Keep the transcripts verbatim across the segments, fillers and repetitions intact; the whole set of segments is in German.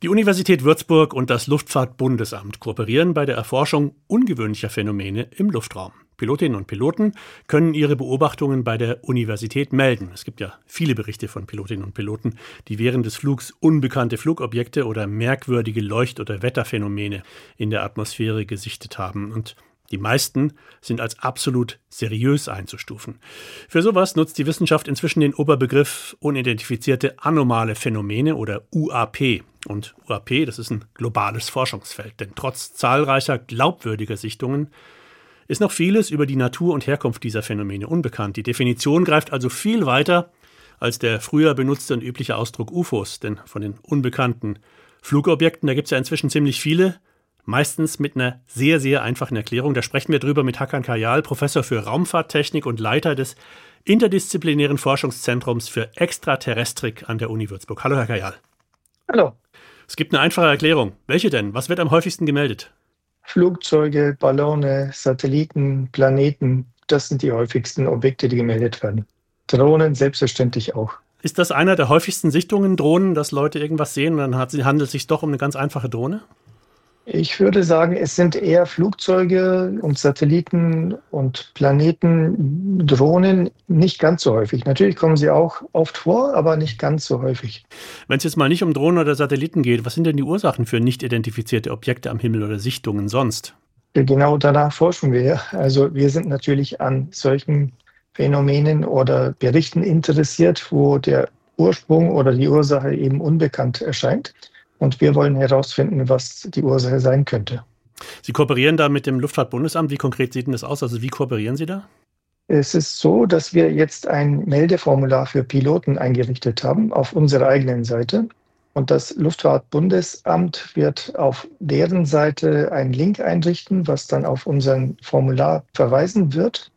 Die Universität Würzburg und das Luftfahrtbundesamt kooperieren bei der Erforschung ungewöhnlicher Phänomene im Luftraum. Pilotinnen und Piloten können ihre Beobachtungen bei der Universität melden. Es gibt ja viele Berichte von Pilotinnen und Piloten, die während des Flugs unbekannte Flugobjekte oder merkwürdige Leucht- oder Wetterphänomene in der Atmosphäre gesichtet haben. Und die meisten sind als absolut seriös einzustufen. Für sowas nutzt die Wissenschaft inzwischen den Oberbegriff unidentifizierte anomale Phänomene oder U A P. Und U A P, das ist ein globales Forschungsfeld, denn trotz zahlreicher glaubwürdiger Sichtungen ist noch vieles über die Natur und Herkunft dieser Phänomene unbekannt. Die Definition greift also viel weiter als der früher benutzte und übliche Ausdruck U F Os, denn von den unbekannten Flugobjekten, da gibt es ja inzwischen ziemlich viele, meistens mit einer sehr, sehr einfachen Erklärung. Da sprechen wir drüber mit Hakan Kayal, Professor für Raumfahrttechnik und Leiter des interdisziplinären Forschungszentrums für Extraterrestrik an der Uni Würzburg. Hallo, Herr Kayal. Hallo. Es gibt eine einfache Erklärung. Welche denn? Was wird am häufigsten gemeldet? Flugzeuge, Ballone, Satelliten, Planeten, das sind die häufigsten Objekte, die gemeldet werden. Drohnen selbstverständlich auch. Ist das einer der häufigsten Sichtungen, Drohnen, dass Leute irgendwas sehen und dann handelt es sich doch um eine ganz einfache Drohne? Ich würde sagen, es sind eher Flugzeuge und Satelliten und Planeten, Drohnen nicht ganz so häufig. Natürlich kommen sie auch oft vor, aber nicht ganz so häufig. Wenn es jetzt mal nicht um Drohnen oder Satelliten geht, was sind denn die Ursachen für nicht identifizierte Objekte am Himmel oder Sichtungen sonst? Genau danach forschen wir. Also wir sind natürlich an solchen Phänomenen oder Berichten interessiert, wo der Ursprung oder die Ursache eben unbekannt erscheint. Und wir wollen herausfinden, was die Ursache sein könnte. Sie kooperieren da mit dem Luftfahrtbundesamt. Wie konkret sieht denn das aus? Also wie kooperieren Sie da? Es ist so, dass wir jetzt ein Meldeformular für Piloten eingerichtet haben auf unserer eigenen Seite. Und das Luftfahrtbundesamt wird auf deren Seite einen Link einrichten, was dann auf unser Formular verweisen wird.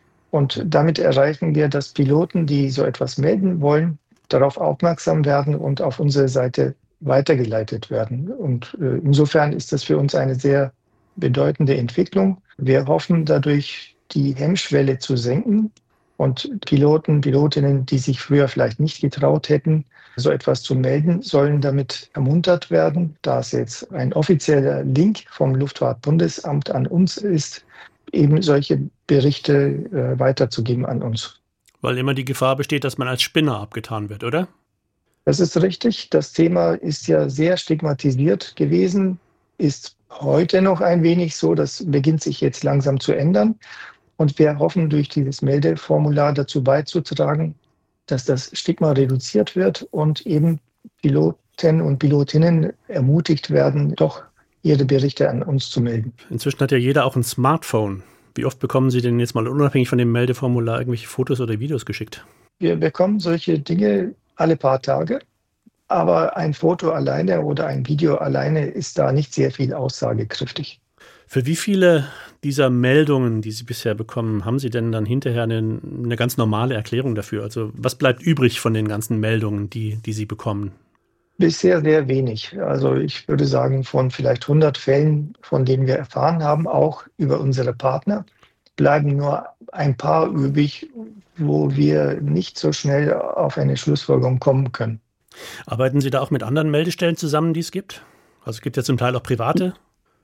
Und damit erreichen wir, dass Piloten, die so etwas melden wollen, darauf aufmerksam werden und auf unsere Seite weitergeleitet werden. Und äh, insofern ist das für uns eine sehr bedeutende Entwicklung. Wir hoffen dadurch, die Hemmschwelle zu senken und Piloten, Pilotinnen, die sich früher vielleicht nicht getraut hätten, so etwas zu melden, sollen damit ermuntert werden, da es jetzt ein offizieller Link vom Luftfahrtbundesamt an uns ist, eben solche Berichte äh, weiterzugeben an uns. Weil immer die Gefahr besteht, dass man als Spinner abgetan wird, oder? Das ist richtig. Das Thema ist ja sehr stigmatisiert gewesen, ist heute noch ein wenig so. Das beginnt sich jetzt langsam zu ändern. Und wir hoffen, durch dieses Meldeformular dazu beizutragen, dass das Stigma reduziert wird und eben Piloten und Pilotinnen ermutigt werden, doch ihre Berichte an uns zu melden. Inzwischen hat ja jeder auch ein Smartphone. Wie oft bekommen Sie denn jetzt mal unabhängig von dem Meldeformular irgendwelche Fotos oder Videos geschickt? Wir bekommen solche Dinge alle paar Tage, aber ein Foto alleine oder ein Video alleine ist da nicht sehr viel aussagekräftig. Für wie viele dieser Meldungen, die Sie bisher bekommen, haben Sie denn dann hinterher eine, eine ganz normale Erklärung dafür? Also was bleibt übrig von den ganzen Meldungen, die, die Sie bekommen? Bisher sehr wenig. Also ich würde sagen, von vielleicht hundert Fällen, von denen wir erfahren haben, auch über unsere Partner, bleiben nur ein paar übrig, wo wir nicht so schnell auf eine Schlussfolgerung kommen können. Arbeiten Sie da auch mit anderen Meldestellen zusammen, die es gibt? Also es gibt ja zum Teil auch private.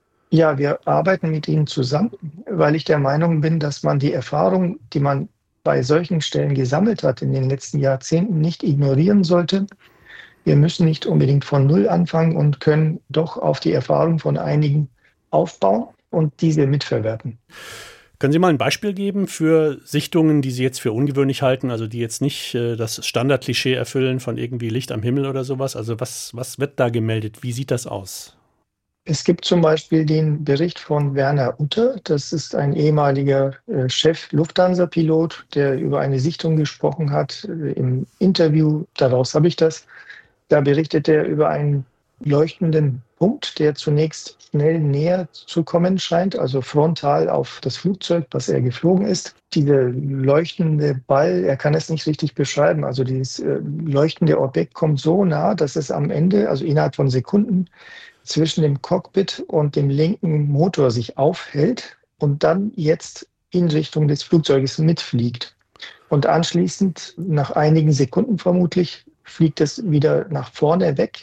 Ja, wir arbeiten mit ihnen zusammen, weil ich der Meinung bin, dass man die Erfahrung, die man bei solchen Stellen gesammelt hat in den letzten Jahrzehnten, nicht ignorieren sollte. Wir müssen nicht unbedingt von Null anfangen und können doch auf die Erfahrung von einigen aufbauen und diese mitverwerten. Können Sie mal ein Beispiel geben für Sichtungen, die Sie jetzt für ungewöhnlich halten, also die jetzt nicht äh, das Standardklischee erfüllen von irgendwie Licht am Himmel oder sowas? Also was, was wird da gemeldet? Wie sieht das aus? Es gibt zum Beispiel den Bericht von Werner Utter. Das ist ein ehemaliger äh, Chef-Lufthansa-Pilot, der über eine Sichtung gesprochen hat äh, im Interview. Daraus habe ich das. Da berichtet er über einen leuchtenden Punkt, der zunächst schnell näher zu kommen scheint, also frontal auf das Flugzeug, was er geflogen ist. Dieser leuchtende Ball, er kann es nicht richtig beschreiben, also dieses äh, leuchtende Objekt kommt so nah, dass es am Ende, also innerhalb von Sekunden, zwischen dem Cockpit und dem linken Motor sich aufhält und dann jetzt in Richtung des Flugzeuges mitfliegt. Und anschließend, nach einigen Sekunden vermutlich, fliegt es wieder nach vorne weg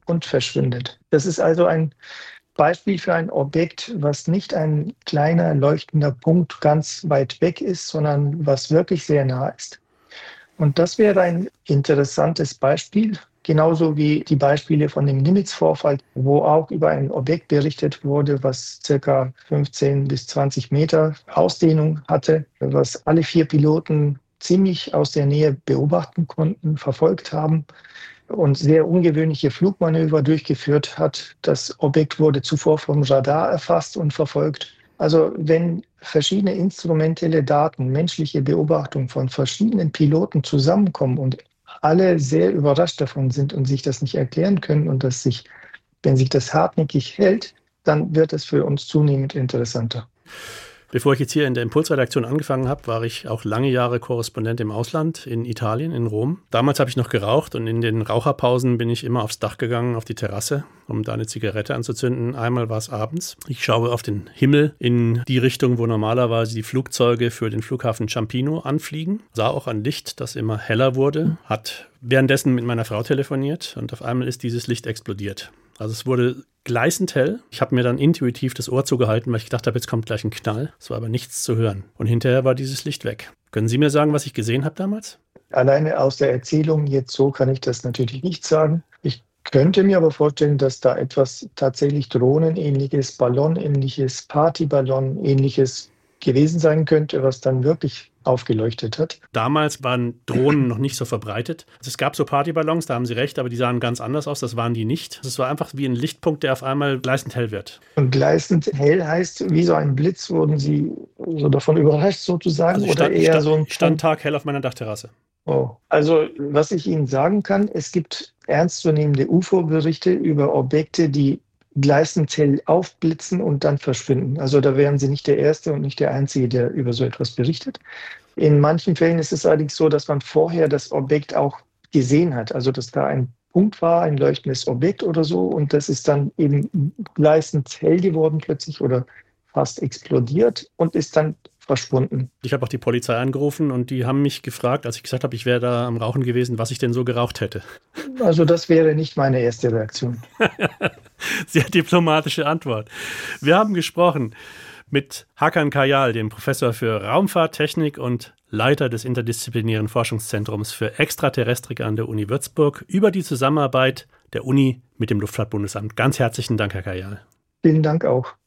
und verschwindet. Das ist also ein Beispiel für ein Objekt, was nicht ein kleiner leuchtender Punkt ganz weit weg ist, sondern was wirklich sehr nah ist. Und das wäre ein interessantes Beispiel, genauso wie die Beispiele von dem Nimitz-Vorfall, wo auch über ein Objekt berichtet wurde, was circa fünfzehn bis zwanzig Meter Ausdehnung hatte, was alle vier Piloten ziemlich aus der Nähe beobachten konnten, verfolgt haben und sehr ungewöhnliche Flugmanöver durchgeführt hat. Das Objekt wurde zuvor vom Radar erfasst und verfolgt. Also wenn verschiedene instrumentelle Daten, menschliche Beobachtung von verschiedenen Piloten zusammenkommen und alle sehr überrascht davon sind und sich das nicht erklären können und dass sich, wenn sich das hartnäckig hält, dann wird es für uns zunehmend interessanter. Bevor ich jetzt hier in der Impulsredaktion angefangen habe, war ich auch lange Jahre Korrespondent im Ausland, in Italien, in Rom. Damals habe ich noch geraucht und in den Raucherpausen bin ich immer aufs Dach gegangen, auf die Terrasse, um da eine Zigarette anzuzünden. Einmal war es abends. Ich schaue auf den Himmel in die Richtung, wo normalerweise die Flugzeuge für den Flughafen Ciampino anfliegen. Sah auch ein Licht, das immer heller wurde, hat währenddessen mit meiner Frau telefoniert und auf einmal ist dieses Licht explodiert. Also es wurde gleißend hell. Ich habe mir dann intuitiv das Ohr zugehalten, weil ich gedacht habe, jetzt kommt gleich ein Knall. Es war aber nichts zu hören. Und hinterher war dieses Licht weg. Können Sie mir sagen, was ich gesehen habe damals? Alleine aus der Erzählung jetzt so kann ich das natürlich nicht sagen. Ich könnte mir aber vorstellen, dass da etwas tatsächlich Drohnenähnliches, Ballonähnliches, Partyballon-ähnliches gewesen sein könnte, was dann wirklich aufgeleuchtet hat. Damals waren Drohnen noch nicht so verbreitet. Es gab so Partyballons, da haben Sie recht, aber die sahen ganz anders aus, das waren die nicht. Es war einfach wie ein Lichtpunkt, der auf einmal gleißend hell wird. Und gleißend hell heißt, wie so ein Blitz, wurden Sie so davon überrascht sozusagen? Also ich stand, oder eher stand, so ein ich stand taghell auf meiner Dachterrasse. Oh. Also was ich Ihnen sagen kann, es gibt ernstzunehmende U F O-Berichte über Objekte, die gleißend hell aufblitzen und dann verschwinden. Also da wären Sie nicht der Erste und nicht der Einzige, der über so etwas berichtet. In manchen Fällen ist es allerdings so, dass man vorher das Objekt auch gesehen hat. Also dass da ein Punkt war, ein leuchtendes Objekt oder so und das ist dann eben gleißend hell geworden plötzlich oder fast explodiert und ist dann verschwunden. Ich habe auch die Polizei angerufen und die haben mich gefragt, als ich gesagt habe, ich wäre da am Rauchen gewesen, was ich denn so geraucht hätte. Also das wäre nicht meine erste Reaktion. Sehr diplomatische Antwort. Wir haben gesprochen mit Hakan Kayal, dem Professor für Raumfahrttechnik und Leiter des interdisziplinären Forschungszentrums für Extraterrestrik an der Uni Würzburg, über die Zusammenarbeit der Uni mit dem Luftfahrtbundesamt. Ganz herzlichen Dank, Herr Kayal. Vielen Dank auch.